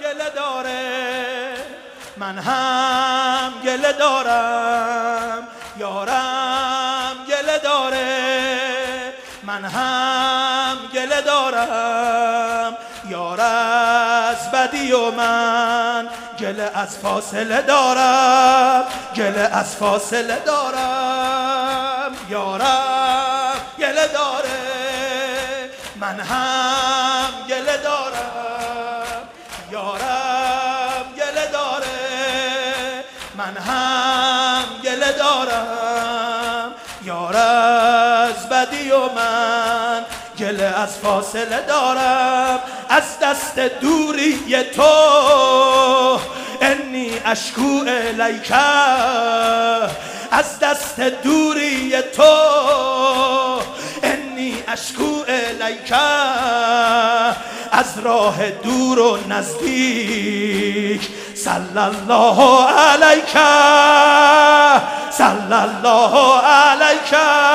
گله داره، من هم گله دارم، یارم گله داره، من هم گله دارم، یار از بدی و من گله از فاصله دارم، گله از فاصله دارم، یارم گله داره، من هم گله دارم، یارم گله داره، من هم گله دارم، یار از بدی و من گله از فاصله دارم. از دست دوری تو انی اشکو الیک، از دست دوری تو انی اشکو الیک، از راه دور و نزدیک صلی الله علیک، صلی الله علیک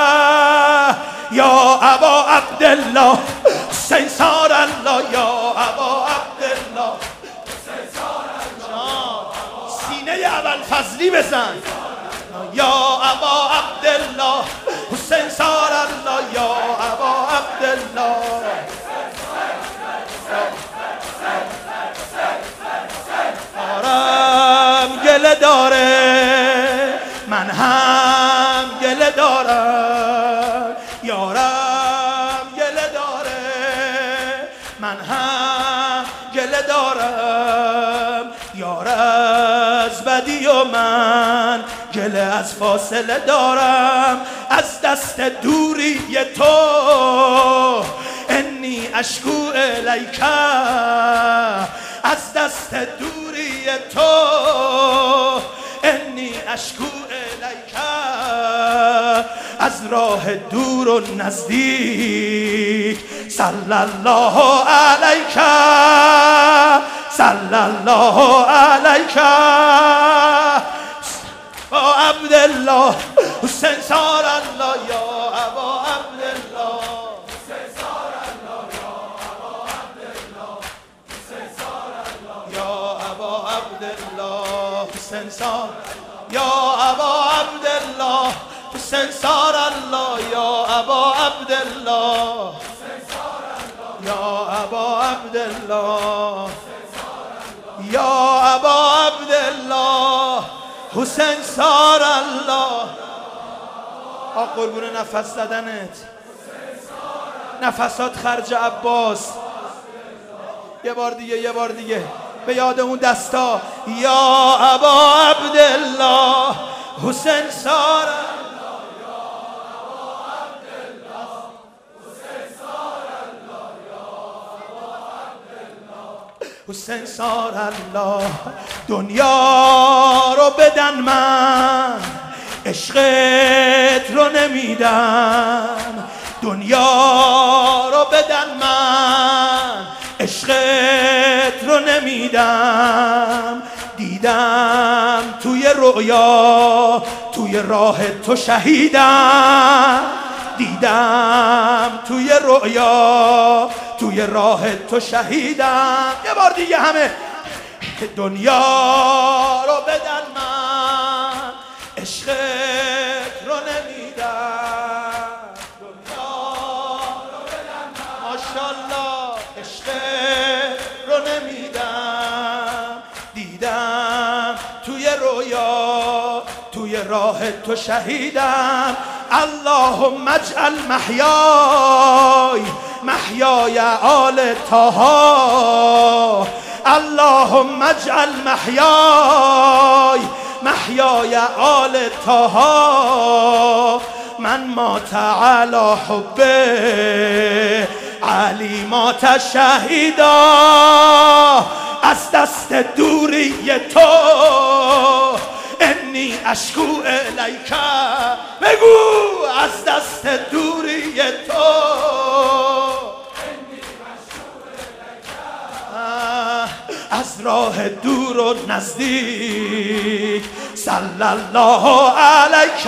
یا ابا عبدالله حسین صار الله، یا ابا عبدالله حسین صار الله. سینه ابوالفضلی بزن، یا ابا عبدالله حسین صار الله، یا ابا عبدالله. یارم گله داره، من هم گله دارم، یارم گله داره، من هم گله دارم، یار از بدی و من گله از فاصله دارم. از دست دوری تو انی اشکو الیک، از دست دوری تو انی اشکو الیک، از راه دور و نزدیک صلی الله علیک، صلی الله علیک با عبدالله حسین صار الله، یا ابا عبدالله حسین صار الله، یا ابا عبدالله حسین صار الله، یا ابا عبدالله حسین صار، یا ابا عبدالله حسین صار الله، یا ابا عبدالله حسین صار الله، یا ابا عبدالله یا ابا عبدالله حسین صار الله. قربون نفس زدنت، نفسات خرج عباس. یه بار دیگه، یه بار دیگه به یاد اون دستا، یا ابا عبدالله حسین صار الله، یا ابا عبدالله حسین صار الله، یا ابا عبدالله حسین صار الله. دنیا رو بدن من عشقت رو نمیدم، دنیا رو بدن من عشقت رو نمیدم. دیدم توی رؤیا توی راه تو شهیدم، دیدم توی رؤیا توی راه تو شهیدم. یه بار دیگه همه، دنیا رو بدن من عشقت رو نمیدم، دنیا رو بدن من ماشاءالله عشقت رو نمیدم. دیدم توی رویا توی راه تو شهیدم. اللهم اجعل محیای محیای آل طه، اللهم اجعل محیای محیای آل طه، من مات علی حب علی مات شهیدا. از دست دوری تو انی اشکو الیک، بگو از دست دوری تو انی اشکو الیک، از راه دور و نزدیک صلی الله علیک،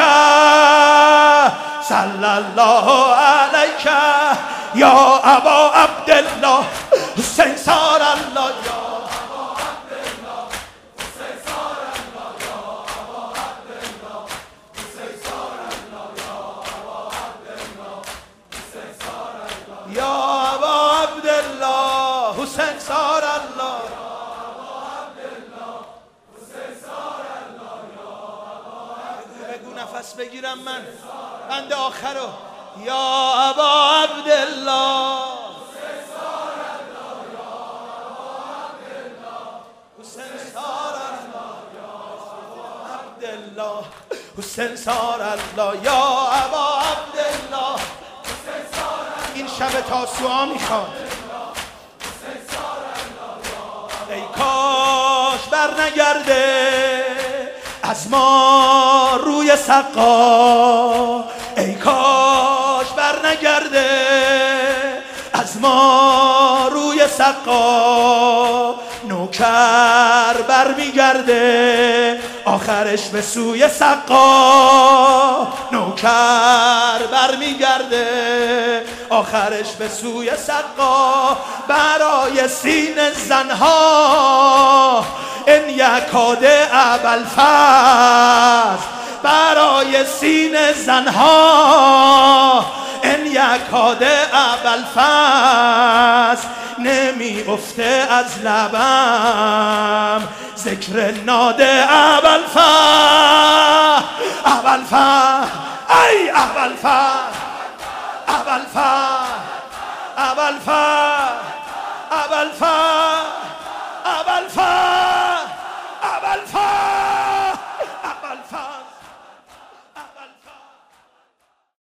صلی الله علیک یا ابا عبدالله حسین صار الله، یا ابا حسین سار الله بگو نفس بگیرم من بند آخرو یا ابا عبدالله حسین سار الله حسین سار الله یا ابا عبدالله این شب تاسوعا میخواد ای کاش بر نگرده از ما روی سقا ای کاش بر نگرده از ما روی سقا نوکر بر میگرده آخرش به سوی سقا نوکر بر میگرده آخرش به سوی سقا برای سین زنها ان یکاد ابوالفضل برای سین زنها ان یکاد ابوالفضل نمی افته از لبم ذکر ناد ابوالفضل ابوالفضل ای ابوالفضل ابوالفضل ابوالفضل ابوالفضل ابوالفضل ابوالفضل